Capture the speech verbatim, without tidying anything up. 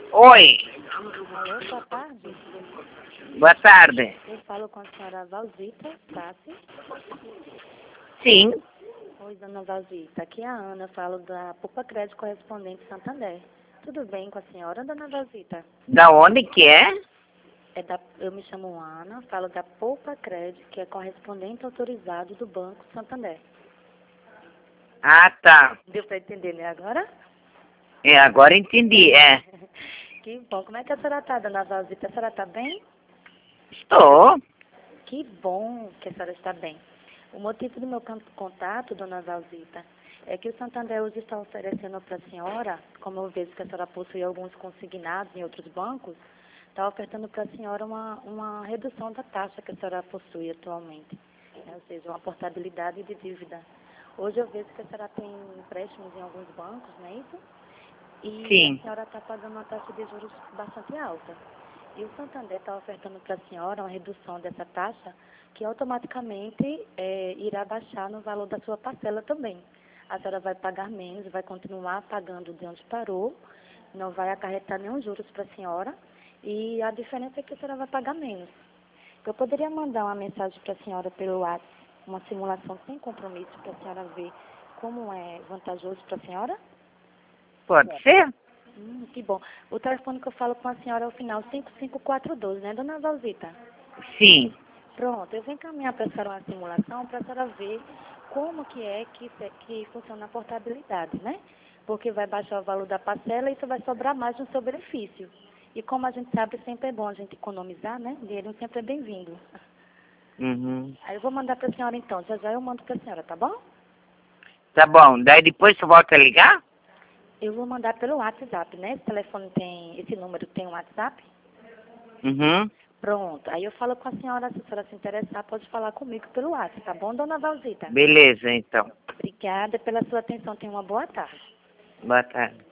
Oi, Alô, boa tarde. boa tarde. Eu falo com a senhora Valzita Tassi. Sim, Oi, dona Valzita. Aqui é a Ana, falo da Poupa Crédito Correspondente Santander. Tudo bem com a senhora, dona Valzita? da onde que é? É da, eu me chamo Ana, falo da Poupa Crédito, que é correspondente autorizado do Banco Santander. Ah, tá. Deu para entender, né, agora? É, agora entendi, é. Que bom. Como é que a senhora está, dona Valzita? A senhora está bem? Estou. Que bom que a senhora está bem. O motivo do meu can- contato, dona Valzita, é que o Santander hoje está oferecendo para a senhora, como eu vejo que a senhora possui alguns consignados em outros bancos, está ofertando para a senhora uma, uma redução da taxa que a senhora possui atualmente, né? Ou seja, uma portabilidade de dívida. Hoje eu vejo que a senhora tem empréstimos em alguns bancos, não é isso? E a Sim. senhora está pagando uma taxa de juros bastante alta. E o Santander está ofertando para a senhora uma redução dessa taxa que automaticamente é, irá baixar no valor da sua parcela também. A senhora vai pagar menos, vai continuar pagando de onde parou, não vai acarretar nenhum juros para a senhora e a diferença é que a senhora vai pagar menos. Eu poderia mandar uma mensagem para a senhora pelo WhatsApp, uma simulação sem compromisso para a senhora ver como é vantajoso para a senhora? Pode ser? Hum, que bom. O telefone que eu falo com a senhora é o final cinco cinco quatro um dois, né, dona Valzita? Sim. Pronto, eu vou encaminhar para a senhora uma simulação para a senhora ver como que é que, se- que funciona a portabilidade, né? Porque vai baixar o valor da parcela e isso vai sobrar mais no seu benefício. E como a gente sabe, sempre é bom a gente economizar, né? Dinheiro sempre é bem-vindo. Uhum. Aí eu vou mandar para a senhora então, já já eu mando para a senhora, tá bom? Tá bom. Daí depois você volta a ligar? Eu vou mandar pelo WhatsApp, né? Esse telefone tem, esse número tem um WhatsApp? Uhum. Pronto. Aí eu falo com a senhora, se a senhora se interessar, pode falar comigo pelo WhatsApp, tá bom, dona Valzita? Beleza, então. Obrigada pela sua atenção. Tenha uma boa tarde. Boa tarde.